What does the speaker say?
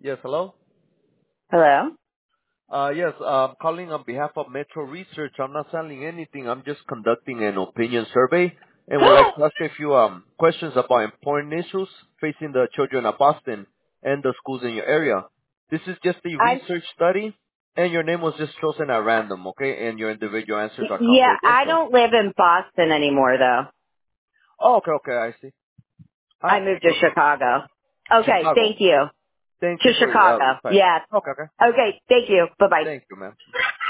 Yes, hello? Hello? Yes, I'm calling on behalf of Metro Research. I'm not selling anything. I'm just conducting an opinion survey and would like to ask a few questions about important issues facing the children of Boston and the schools in your area. This is just a I research study, and your name was just chosen at random, okay? And your individual answers are yeah, I confidential. don't live in Boston anymore though. Oh, okay, I see. I moved to Chicago. Okay, Chicago. thank you. Thank To you for Chicago. replying. Yes. Okay. Okay, thank you. Bye bye. Thank you, ma'am.